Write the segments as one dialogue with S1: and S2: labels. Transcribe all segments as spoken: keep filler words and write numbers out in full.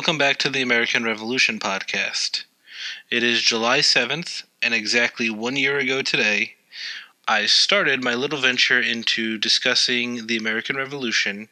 S1: Welcome back to the American Revolution podcast. It is July seventh, and exactly one year ago today, I started my little venture into discussing the American Revolution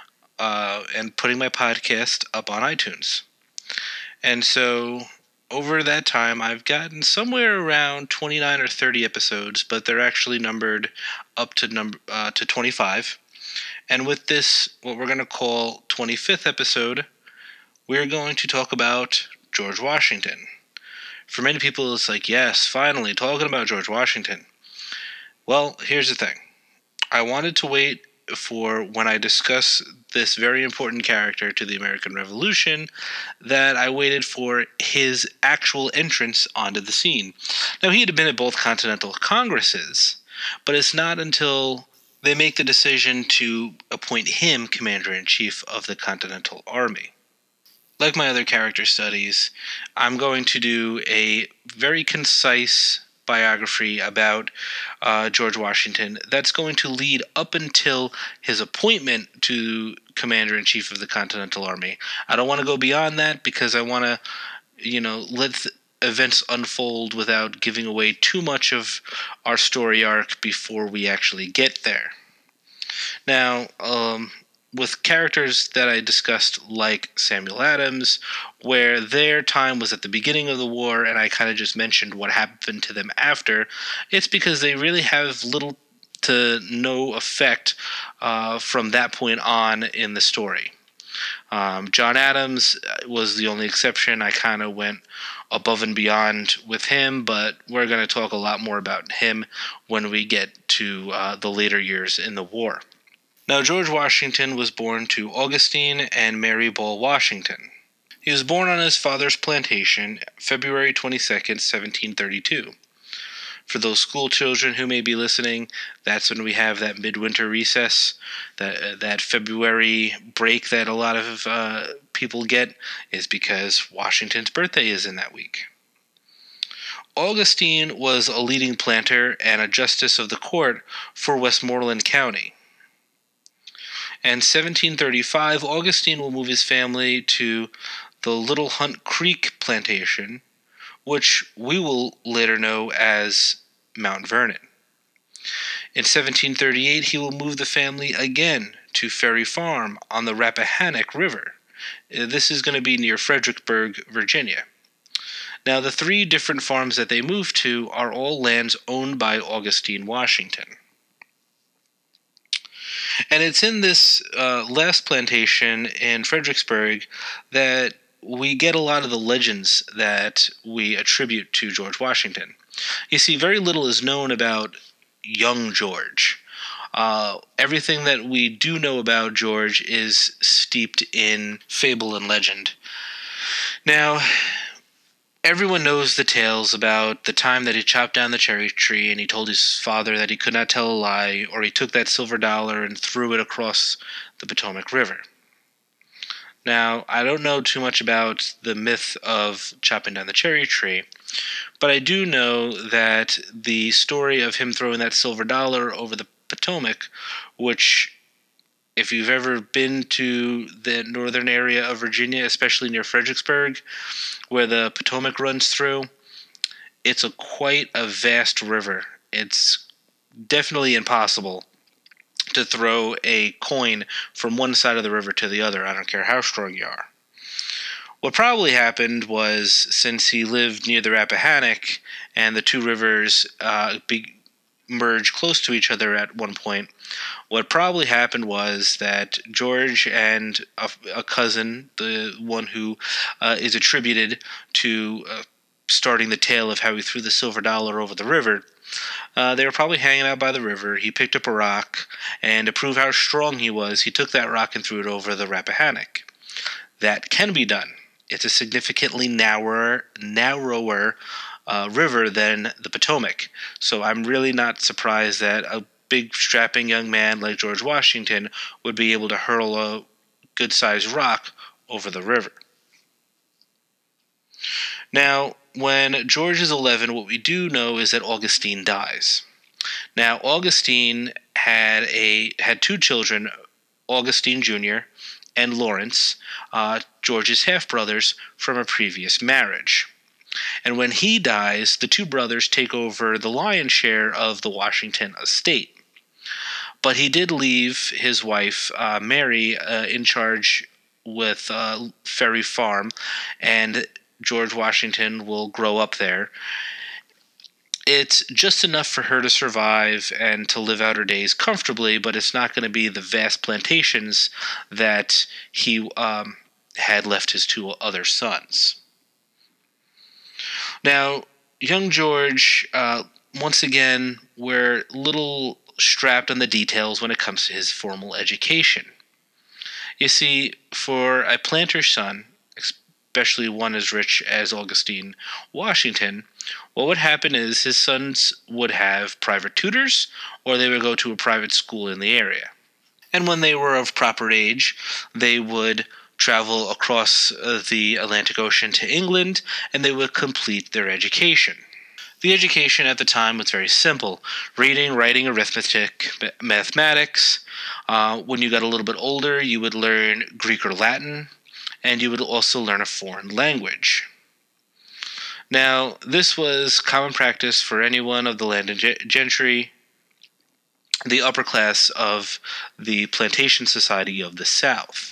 S1: uh, and putting my podcast up on iTunes. And so, over that time, I've gotten somewhere around twenty-nine or thirty episodes, but they're actually numbered up to number uh, to twenty-five. And with this, what we're going to call twenty-fifth episode, we're going to talk about George Washington. For many people, it's like, yes, finally, talking about George Washington. Well, here's the thing. I wanted to wait for when I discuss this very important character to the American Revolution, that I waited for his actual entrance onto the scene. Now, he had been at both Continental Congresses, but it's not until they make the decision to appoint him Commander-in-Chief of the Continental Army. Like my other character studies, I'm going to do a very concise biography about uh, George Washington that's going to lead up until his appointment to Commander-in-Chief of the Continental Army. I don't want to go beyond that because I want to, you know, let th- events unfold without giving away too much of our story arc before we actually get there. Now, um... with characters that I discussed like Samuel Adams, where their time was at the beginning of the war and I kind of just mentioned what happened to them after, it's because they really have little to no effect uh, from that point on in the story. Um, John Adams was the only exception. I kind of went above and beyond with him, but we're going to talk a lot more about him when we get to uh, the later years in the war. Now, George Washington was born to Augustine and Mary Ball Washington. He was born on his father's plantation, February twenty-second, seventeen thirty-two. For those school children who may be listening, that's when we have that midwinter recess, that uh, that February break that a lot of uh, people get is because Washington's birthday is in that week. Augustine was a leading planter and a justice of the court for Westmoreland County. In seventeen thirty-five, Augustine will move his family to the Little Hunt Creek plantation, which we will later know as Mount Vernon. In seventeen thirty-eight, he will move the family again to Ferry Farm on the Rappahannock River. This is going to be near Fredericksburg, Virginia. Now, the three different farms that they move to are all lands owned by Augustine Washington. And it's in this uh, last plantation in Fredericksburg that we get a lot of the legends that we attribute to George Washington. You see, very little is known about young George. Uh, everything that we do know about George is steeped in fable and legend. Now, everyone knows the tales about the time that he chopped down the cherry tree and he told his father that he could not tell a lie, or he took that silver dollar and threw it across the Potomac River. Now, I don't know too much about the myth of chopping down the cherry tree, but I do know that the story of him throwing that silver dollar over the Potomac, which, if you've ever been to the northern area of Virginia, especially near Fredericksburg, where the Potomac runs through, it's a quite a vast river. It's definitely impossible to throw a coin from one side of the river to the other. I don't care how strong you are. What probably happened was, since he lived near the Rappahannock and the two rivers uh, be- merged close to each other at one point, what probably happened was that George and a, a cousin, the one who uh, is attributed to uh, starting the tale of how he threw the silver dollar over the river, uh, they were probably hanging out by the river. He picked up a rock, and to prove how strong he was, he took that rock and threw it over the Rappahannock. That can be done. It's a significantly narrower, narrower uh, river than the Potomac, so I'm really not surprised that a big strapping young man like George Washington would be able to hurl a good-sized rock over the river. Now, when George is eleven, what we do know is that Augustine dies. Now, Augustine had a had two children, Augustine Junior and Lawrence, uh, George's half-brothers from a previous marriage. And when he dies, the two brothers take over the lion's share of the Washington estate. But he did leave his wife, uh, Mary, uh, in charge with uh, Ferry Farm, and George Washington will grow up there. It's just enough for her to survive and to live out her days comfortably, but it's not going to be the vast plantations that he um, had left his two other sons. Now, young George, uh, once again, we're a little strapped on the details when it comes to his formal education. You see, for a planter's son, especially one as rich as Augustine Washington, what would happen is his sons would have private tutors, or they would go to a private school in the area. And when they were of proper age, they would travel across uh, the Atlantic Ocean to England, and they would complete their education. The education at the time was very simple: reading, writing, arithmetic, mathematics. Uh, when you got a little bit older, you would learn Greek or Latin, and you would also learn a foreign language. Now, this was common practice for anyone of the landed gentry, the upper class of the plantation society of the South.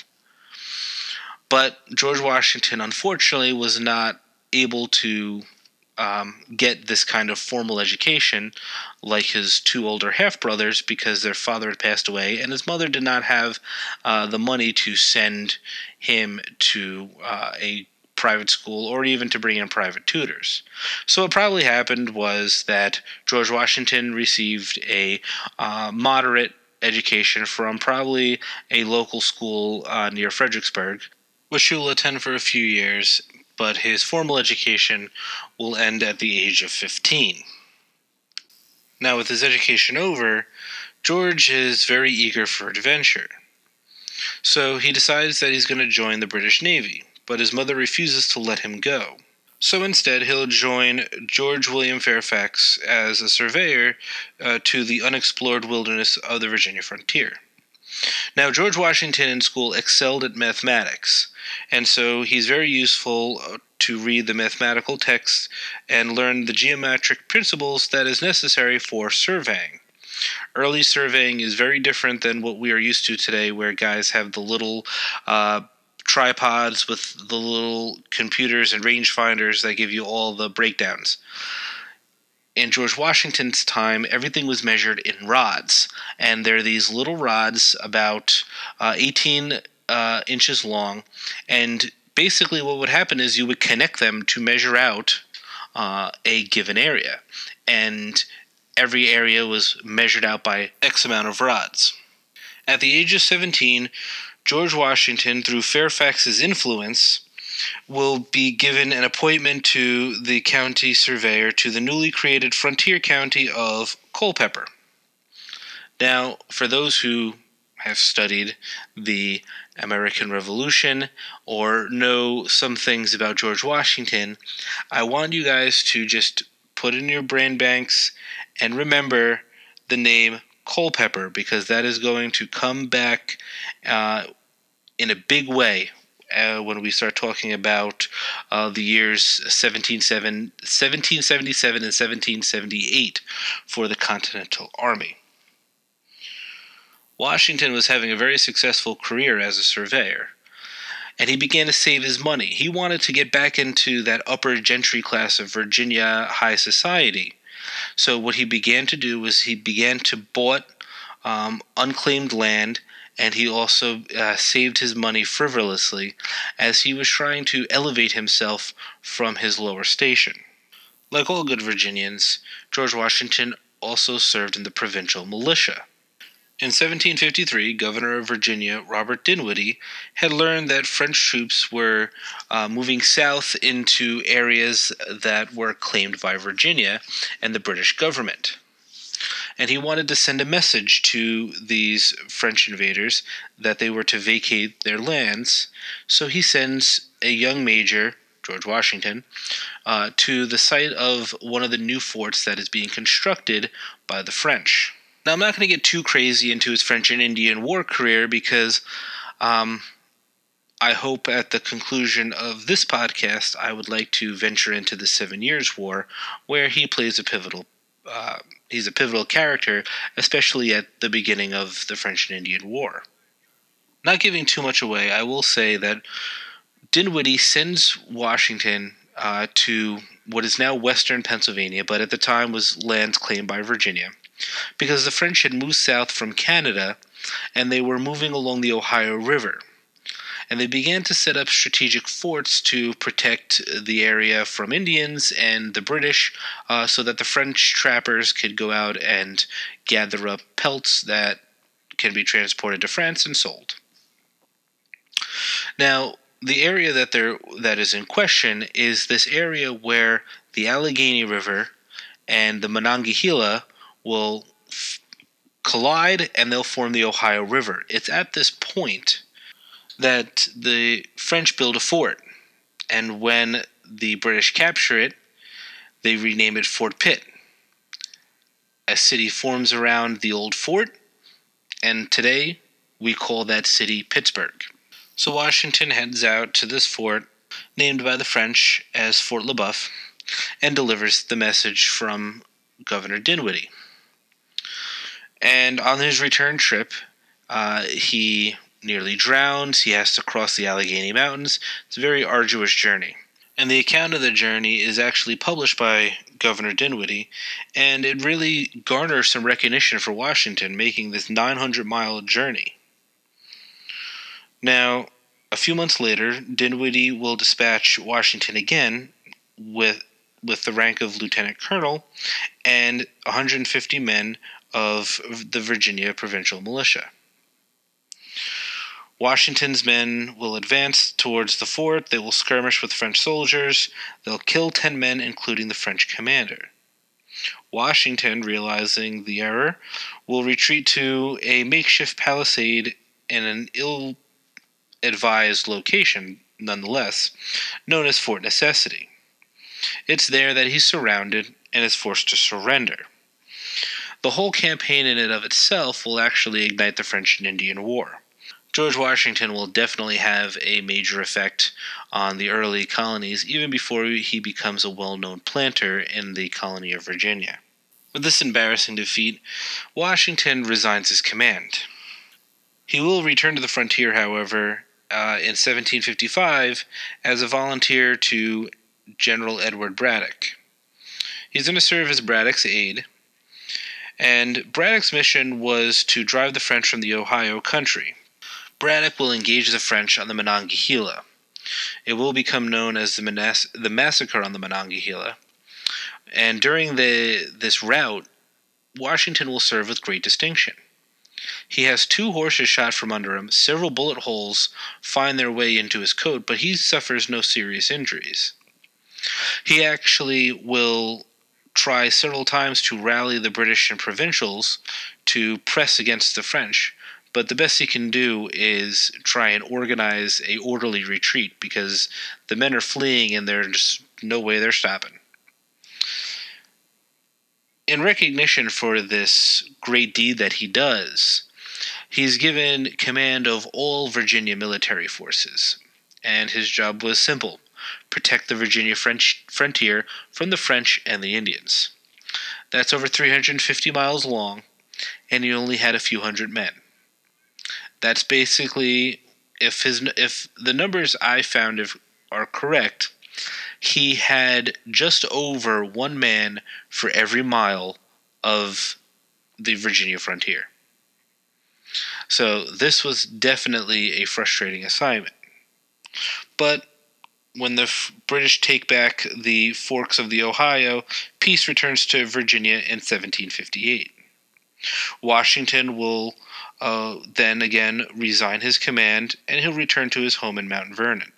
S1: But George Washington, unfortunately, was not able to um, get this kind of formal education like his two older half-brothers, because their father had passed away, and his mother did not have uh, the money to send him to uh, a private school or even to bring in private tutors. So what probably happened was that George Washington received a uh, moderate education from probably a local school uh, near Fredericksburg, which he will attend for a few years, but his formal education will end at the age of fifteen. Now, with his education over, George is very eager for adventure. So he decides that he's going to join the British Navy, but his mother refuses to let him go. So instead, he'll join George William Fairfax as a surveyor uh, to the unexplored wilderness of the Virginia frontier. Now, George Washington in school excelled at mathematics, and so he's very useful to read the mathematical texts and learn the geometric principles that is necessary for surveying. Early surveying is very different than what we are used to today, where guys have the little uh, tripods with the little computers and rangefinders that give you all the breakdowns. In George Washington's time, everything was measured in rods, and there are these little rods about uh, eighteen uh, inches long, and basically what would happen is you would connect them to measure out uh, a given area, and every area was measured out by X amount of rods. At the age of seventeen, George Washington, through Fairfax's influence, will be given an appointment to the county surveyor to the newly created frontier county of Culpeper. Now, for those who have studied the American Revolution or know some things about George Washington, I want you guys to just put in your brain banks and remember the name Culpeper, because that is going to come back uh, in a big way Uh, when we start talking about uh, the years seventeen seventy-seven and seventeen seventy-eight for the Continental Army. Washington was having a very successful career as a surveyor, and he began to save his money. He wanted to get back into that upper gentry class of Virginia high society. So what he began to do was he began to bought um, unclaimed land, and he also uh, saved his money frivolously as he was trying to elevate himself from his lower station. Like all good Virginians, George Washington also served in the provincial militia. In seventeen fifty-three, Governor of Virginia Robert Dinwiddie had learned that French troops were uh, moving south into areas that were claimed by Virginia and the British government. And he wanted to send a message to these French invaders that they were to vacate their lands, so he sends a young major, George Washington, uh, to the site of one of the new forts that is being constructed by the French. Now, I'm not going to get too crazy into his French and Indian War career because um, I hope at the conclusion of this podcast, I would like to venture into the Seven Years' War, where he plays a pivotal. Uh, he's a pivotal character, especially at the beginning of the French and Indian War. Not giving too much away, I will say that Dinwiddie sends Washington uh, to what is now western Pennsylvania, but at the time was lands claimed by Virginia, because the French had moved south from Canada and they were moving along the Ohio River. And they began to set up strategic forts to protect the area from Indians and the British, uh, so that the French trappers could go out and gather up pelts that can be transported to France and sold. Now, the area that there that is in question is this area where the Allegheny River and the Monongahela will f- collide and they'll form the Ohio River. It's at this point that the French build a fort, and when the British capture it, they rename it Fort Pitt. A city forms around the old fort, and today we call that city Pittsburgh. So Washington heads out to this fort, named by the French as Fort Le Boeuf, and delivers the message from Governor Dinwiddie. And on his return trip, uh, he nearly drowns. He has to cross the Allegheny Mountains. It's a very arduous journey. And the account of the journey is actually published by Governor Dinwiddie, and it really garners some recognition for Washington, making this nine hundred mile journey. Now, a few months later, Dinwiddie will dispatch Washington again with with the rank of lieutenant colonel and one hundred fifty men of the Virginia Provincial Militia. Washington's men will advance towards the fort. They will skirmish with French soldiers. They'll kill ten men, including the French commander. Washington, realizing the error, will retreat to a makeshift palisade in an ill-advised location, nonetheless, known as Fort Necessity. It's there that he's surrounded and is forced to surrender. The whole campaign in and of itself will actually ignite the French and Indian War. George Washington will definitely have a major effect on the early colonies, even before he becomes a well-known planter in the colony of Virginia. With this embarrassing defeat, Washington resigns his command. He will return to the frontier, however, uh, in seventeen fifty-five as a volunteer to General Edward Braddock. He's going to serve as Braddock's aide, and Braddock's mission was to drive the French from the Ohio country. Braddock will engage the French on the Monongahela. It will become known as the, Manas- the Massacre on the Monongahela, and during the this rout, Washington will serve with great distinction. He has two horses shot from under him, several bullet holes find their way into his coat, but he suffers no serious injuries. He actually will try several times to rally the British and provincials to press against the French, but the best he can do is try and organize a orderly retreat because the men are fleeing and there's just no way they're stopping. In recognition for this great deed that he does, he's given command of all Virginia military forces, and his job was simple: protect the Virginia French frontier from the French and the Indians. That's over three hundred fifty miles long, and he only had a few hundred men. That's basically, if his if the numbers I found are correct, he had just over one man for every mile of the Virginia frontier. So this was definitely a frustrating assignment. But when the British take back the forks of the Ohio, peace returns to Virginia in seventeen fifty-eight. Washington will uh, then again resign his command, and he'll return to his home in Mount Vernon.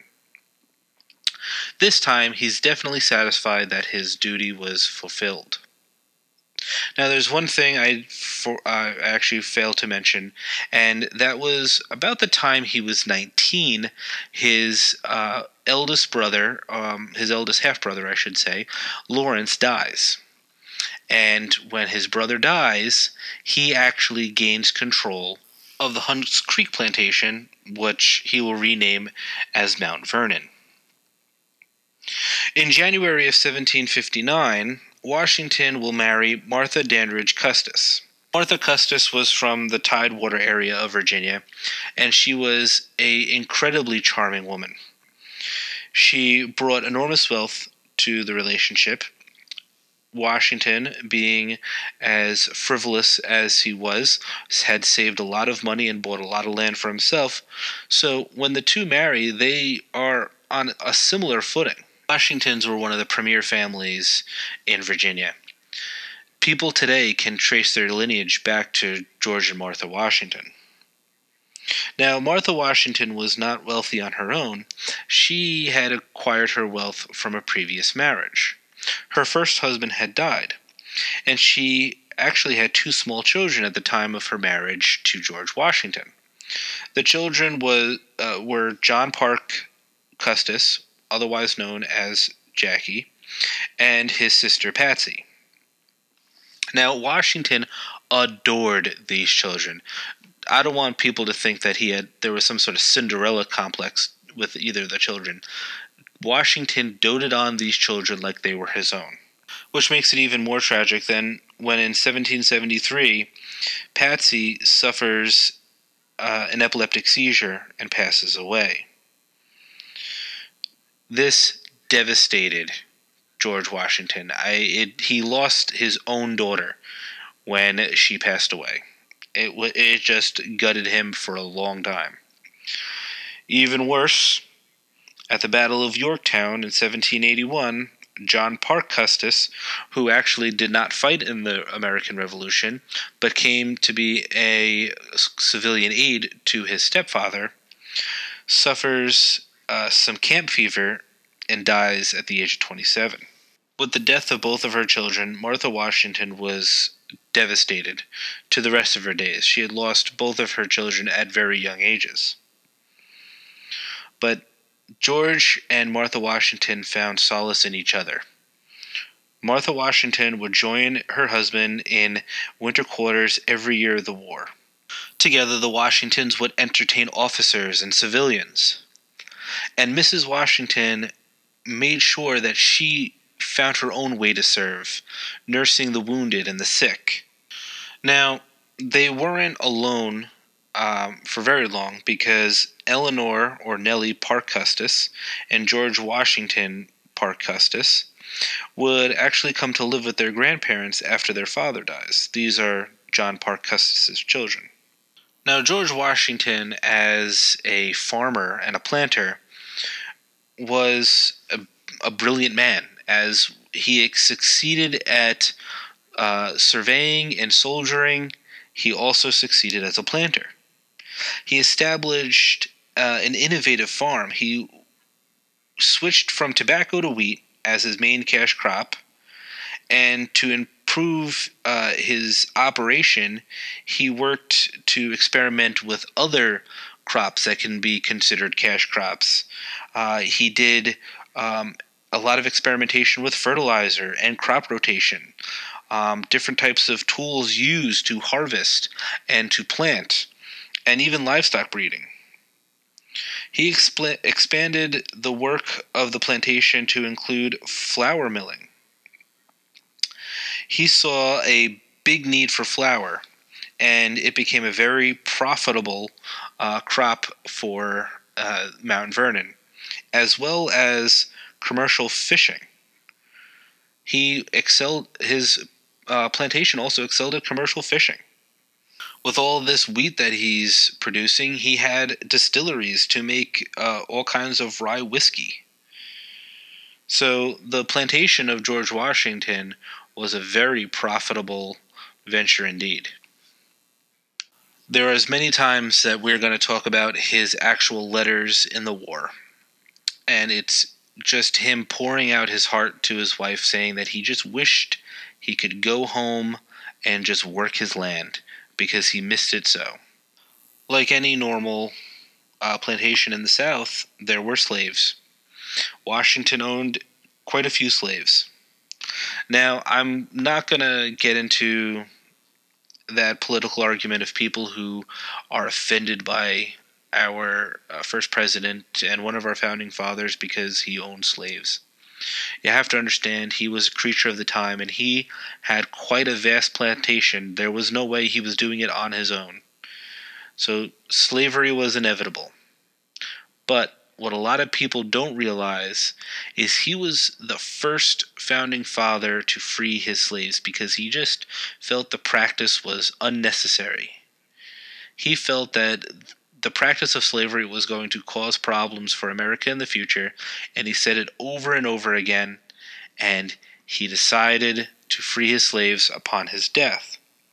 S1: This time, he's definitely satisfied that his duty was fulfilled. Now, there's one thing I for, uh, actually failed to mention, and that was about the time he was nineteen, his uh, eldest brother, um, his eldest half-brother, I should say, Lawrence, dies. And when his brother dies, he actually gains control of the Hunts Creek plantation, which he will rename as Mount Vernon. In January of seventeen fifty-nine, Washington will marry Martha Dandridge Custis. Martha Custis was from the Tidewater area of Virginia, and she was an incredibly charming woman. She brought enormous wealth to the relationship. Washington, being as frivolous as he was, had saved a lot of money and bought a lot of land for himself. So when the two marry, they are on a similar footing. Washingtons were one of the premier families in Virginia. People today can trace their lineage back to George and Martha Washington. Now, Martha Washington was not wealthy on her own. She had acquired her wealth from a previous marriage. Her first husband had died, and she actually had two small children at the time of her marriage to George Washington. The children was, uh, were John Parke Custis, otherwise known as Jackie, and his sister Patsy. Now, Washington adored these children. I don't want people to think that he had there was some sort of Cinderella complex with either of the children. Washington doted on these children like they were his own, which makes it even more tragic than when in seventeen seventy-three, Patsy suffers uh, an epileptic seizure and passes away. This devastated George Washington. I, it, he lost his own daughter when she passed away. It, it just gutted him for a long time. Even worse, at the Battle of Yorktown in seventeen eighty-one, John Parke Custis, who actually did not fight in the American Revolution, but came to be a civilian aide to his stepfather, suffers uh, some camp fever and dies at the age of twenty-seven. With the death of both of her children, Martha Washington was devastated to the rest of her days. She had lost both of her children at very young ages. But George and Martha Washington found solace in each other. Martha Washington would join her husband in winter quarters every year of the war. Together, the Washingtons would entertain officers and civilians. And Missus Washington made sure that she found her own way to serve, nursing the wounded and the sick. Now, they weren't alone um, for very long, because Eleanor, or Nellie Parke Custis, and George Washington Parke Custis would actually come to live with their grandparents after their father dies. These are John Parke Custis's children. Now, George Washington, as a farmer and a planter, was a, a brilliant man, as he succeeded at uh, surveying and soldiering. He also succeeded as a planter. He established uh, an innovative farm. He switched from tobacco to wheat as his main cash crop, and to improve uh, his operation, he worked to experiment with other crops that can be considered cash crops. Uh, he did um, a lot of experimentation with fertilizer and crop rotation, um, different types of tools used to harvest and to plant, and even livestock breeding. He expl- expanded the work of the plantation to include flour milling. He saw a big need for flour, and it became a very profitable uh, crop for uh, Mount Vernon, as well as commercial fishing. He excelled, his uh, plantation also excelled at commercial fishing. With all this wheat that he's producing, he had distilleries to make uh, all kinds of rye whiskey. So the plantation of George Washington was a very profitable venture indeed. There are as many times that we're going to talk about his actual letters in the war. And it's just him pouring out his heart to his wife, saying that he just wished he could go home and just work his land, because he missed it so. Like any normal uh, plantation in the South, there were slaves. Washington owned quite a few slaves. Now, I'm not going to get into that political argument of people who are offended by our uh, first president and one of our founding fathers because he owned slaves. You have to understand he was a creature of the time, and he had quite a vast plantation. There was no way he was doing it on his own. So slavery was inevitable. But what a lot of people don't realize is he was the first founding father to free his slaves because he just felt the practice was unnecessary. He felt that the practice of slavery was going to cause problems for America in the future, and he said it over and over again, and he decided to free his slaves upon his death.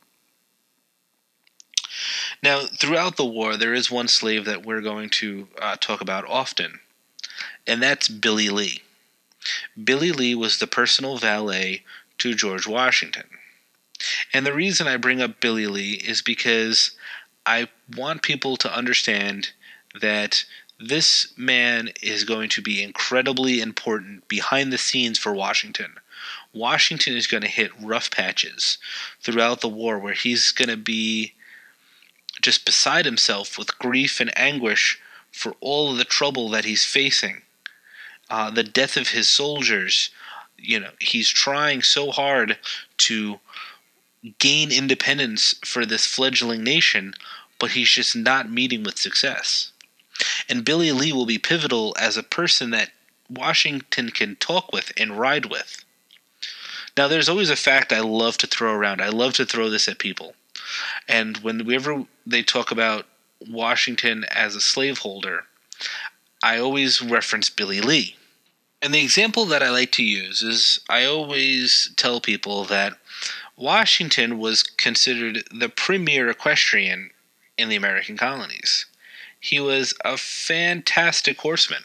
S1: Now, throughout the war, there is one slave that we're going to uh, talk about often, and that's Billy Lee. Billy Lee was the personal valet to George Washington. And the reason I bring up Billy Lee is because I want people to understand that this man is going to be incredibly important behind the scenes for Washington. Washington is going to hit rough patches throughout the war where he's going to be just beside himself with grief and anguish for all of the trouble that he's facing. Uh, the death of his soldiers. You know, he's trying so hard to gain independence for this fledgling nation, but he's just not meeting with success. And Billy Lee will be pivotal as a person that Washington can talk with and ride with. Now, there's always a fact I love to throw around. I love to throw this at people. And whenever they talk about Washington as a slaveholder, I always reference Billy Lee. And the example that I like to use is I always tell people that Washington was considered the premier equestrian in the American colonies. He was a fantastic horseman.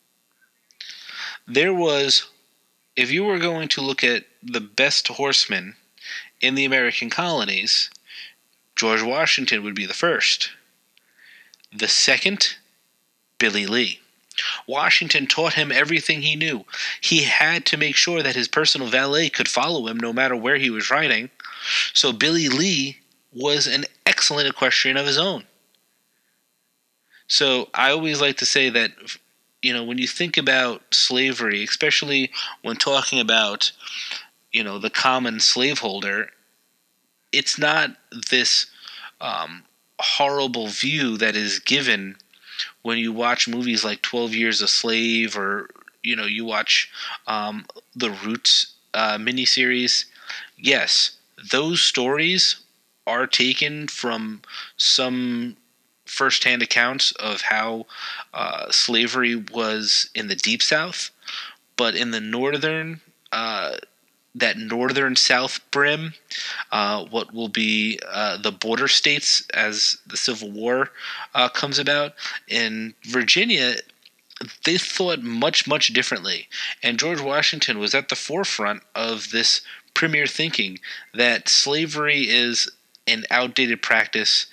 S1: There was, if you were going to look at the best horsemen in the American colonies, George Washington would be the first. The second, Billy Lee. Washington taught him everything he knew. He had to make sure that his personal valet could follow him no matter where he was riding. So Billy Lee was an excellent equestrian of his own. So I always like to say that, you know, when you think about slavery, especially when talking about, you know, the common slaveholder, it's not this um, horrible view that is given when you watch movies like twelve Years a Slave, or, you know, you watch um, the Roots uh, miniseries. Yes, those stories are taken from some first-hand accounts of how uh, slavery was in the Deep South, but in the northern uh that northern South brim, uh, what will be uh, the border states as the Civil War uh, comes about. In Virginia, they thought much, much differently. And George Washington was at the forefront of this premier thinking that slavery is an outdated practice.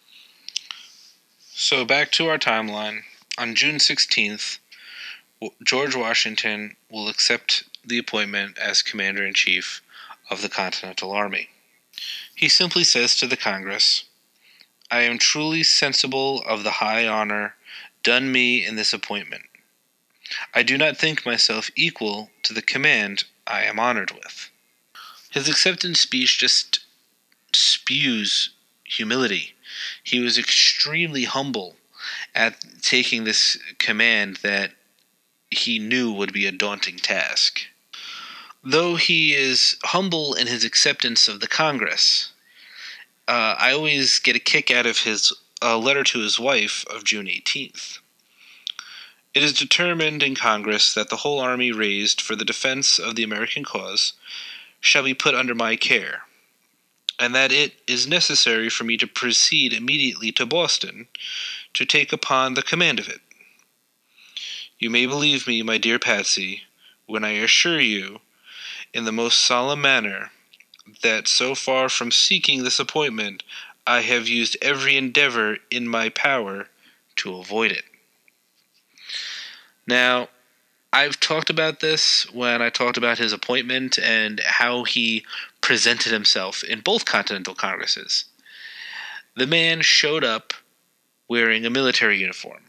S1: So back to our timeline. On June sixteenth, George Washington will accept the appointment as Commander-in-Chief of the Continental Army. He simply says to the Congress, "I am truly sensible of the high honor done me in this appointment. I do not think myself equal to the command I am honored with." His acceptance speech just spews humility. He was extremely humble at taking this command that he knew would be a daunting task. Though he is humble in his acceptance of the Congress, uh, I always get a kick out of his uh, letter to his wife of June eighteenth. "It is determined in Congress that the whole army raised for the defense of the American cause shall be put under my care, and that it is necessary for me to proceed immediately to Boston to take upon the command of it. You may believe me, my dear Patsy, when I assure you, in the most solemn manner, that so far from seeking this appointment, I have used every endeavor in my power to avoid it." Now, I've talked about this when I talked about his appointment and how he presented himself in both Continental Congresses. The man showed up wearing a military uniform.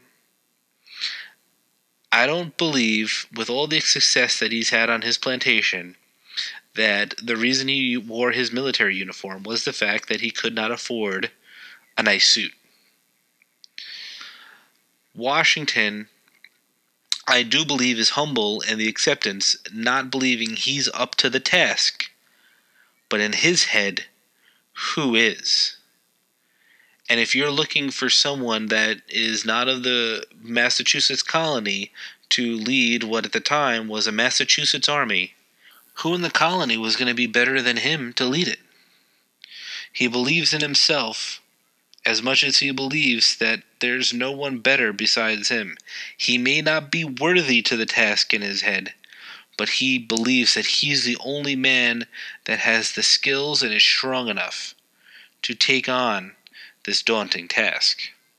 S1: I don't believe, with all the success that he's had on his plantation, that the reason he wore his military uniform was the fact that he could not afford a nice suit. Washington, I do believe, is humble in the acceptance, not believing he's up to the task. But in his head, who is? And if you're looking for someone that is not of the Massachusetts colony to lead what at the time was a Massachusetts army, who in the colony was going to be better than him to lead it? He believes in himself as much as he believes that there's no one better besides him. He may not be worthy to the task in his head, but he believes that he's the only man that has the skills and is strong enough to take on this daunting task.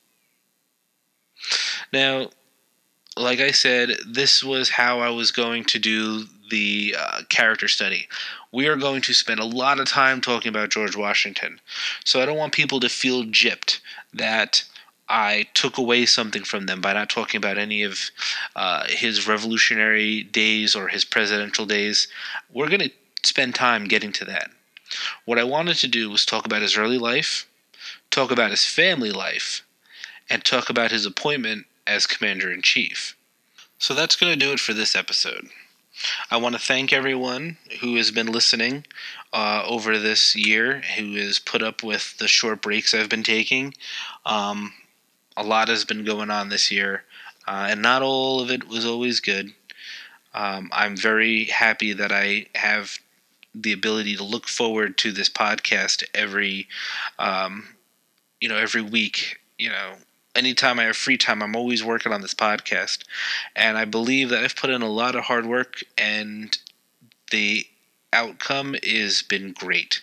S1: Now, like I said, this was how I was going to do the uh, character study. We are going to spend a lot of time talking about George Washington, so I don't want people to feel gypped that I took away something from them by not talking about any of uh, his revolutionary days or his presidential days. We're going to spend time getting to that. What I wanted to do was talk about his early life, talk about his family life, and talk about his appointment as Commander-in-Chief. So that's going to do it for this episode. I want to thank everyone who has been listening uh, over this year, who has put up with the short breaks I've been taking. Um, a lot has been going on this year, uh, and not all of it was always good. Um, I'm very happy that I have the ability to look forward to this podcast every, um, you know, every week. You know, anytime I have free time, I'm always working on this podcast, and I believe that I've put in a lot of hard work, and the outcome has been great.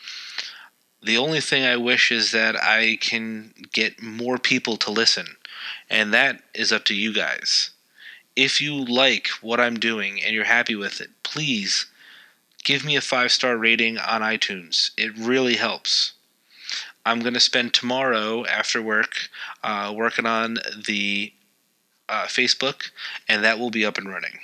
S1: The only thing I wish is that I can get more people to listen, and that is up to you guys. If you like what I'm doing and you're happy with it, please give me a five-star rating on iTunes. It really helps. I'm going to spend tomorrow after work uh, working on the uh, Facebook, and that will be up and running.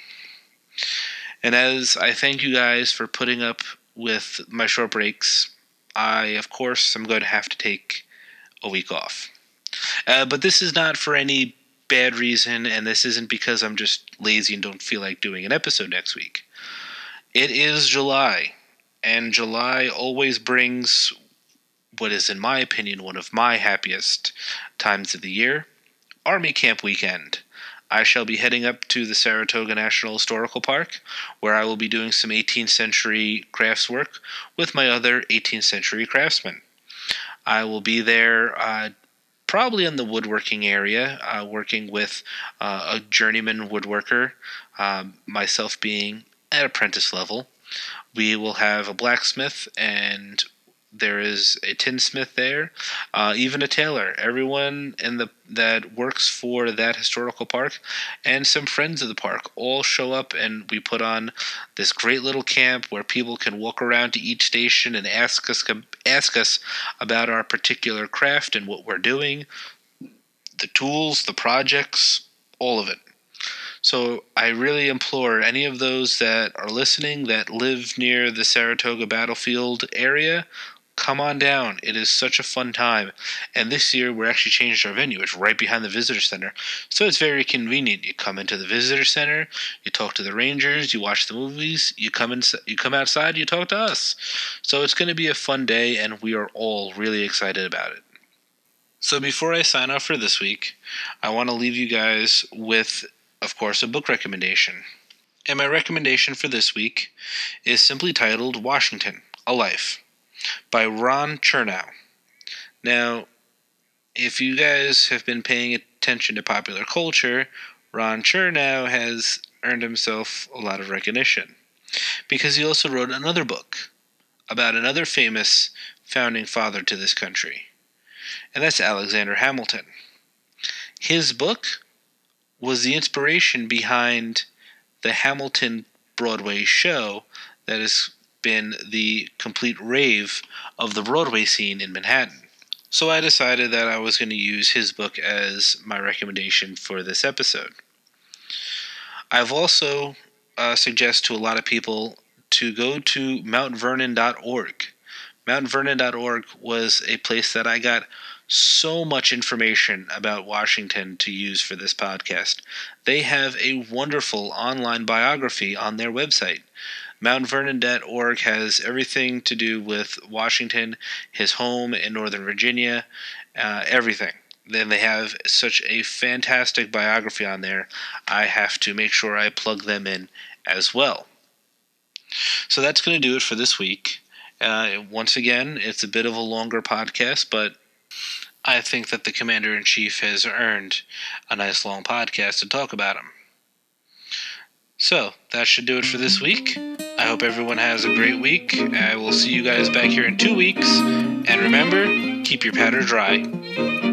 S1: And as I thank you guys for putting up with my short breaks, I, of course, am going to have to take a week off. Uh, but this is not for any bad reason, and this isn't because I'm just lazy and don't feel like doing an episode next week. It is July, and July always brings what is, in my opinion, one of my happiest times of the year, Army Camp Weekend. I shall be heading up to the Saratoga National Historical Park, where I will be doing some eighteenth century crafts work with my other eighteenth century craftsmen. I will be there uh, probably in the woodworking area, uh, working with uh, a journeyman woodworker, um, myself being at apprentice level. We will have a blacksmith, and there is a tinsmith there, uh, even a tailor. Everyone in the that works for that historical park and some friends of the park all show up, and we put on this great little camp where people can walk around to each station and ask us ask us about our particular craft and what we're doing, the tools, the projects, all of it. So I really implore any of those that are listening that live near the Saratoga battlefield area, come on down. It is such a fun time. And this year we're actually changed our venue. It's right behind the visitor center. So it's very convenient. You come into the visitor center, you talk to the Rangers, you watch the movies, you come in, you come outside, you talk to us. So it's going to be a fun day, and we are all really excited about it. So before I sign off for this week, I want to leave you guys with, of course, a book recommendation. And my recommendation for this week is simply titled Washington, A Life, by Ron Chernow. Now, if you guys have been paying attention to popular culture, Ron Chernow has earned himself a lot of recognition, because he also wrote another book about another famous founding father to this country, and that's Alexander Hamilton. His book was the inspiration behind the Hamilton Broadway show that has been the complete rave of the Broadway scene in Manhattan. So I decided that I was going to use his book as my recommendation for this episode. I've also uh, suggest to a lot of people to go to mount vernon dot org. mount vernon dot org was a place that I got so much information about Washington to use for this podcast. They have a wonderful online biography on their website. mount vernon dot org has everything to do with Washington, his home in Northern Virginia, uh, everything. Then they have such a fantastic biography on there, I have to make sure I plug them in as well. So that's going to do it for this week. Uh, once again, it's a bit of a longer podcast, but I think that the Commander-in-Chief has earned a nice long podcast to talk about him. So, that should do it for this week. I hope everyone has a great week. I will see you guys back here in two weeks. And remember, keep your powder dry.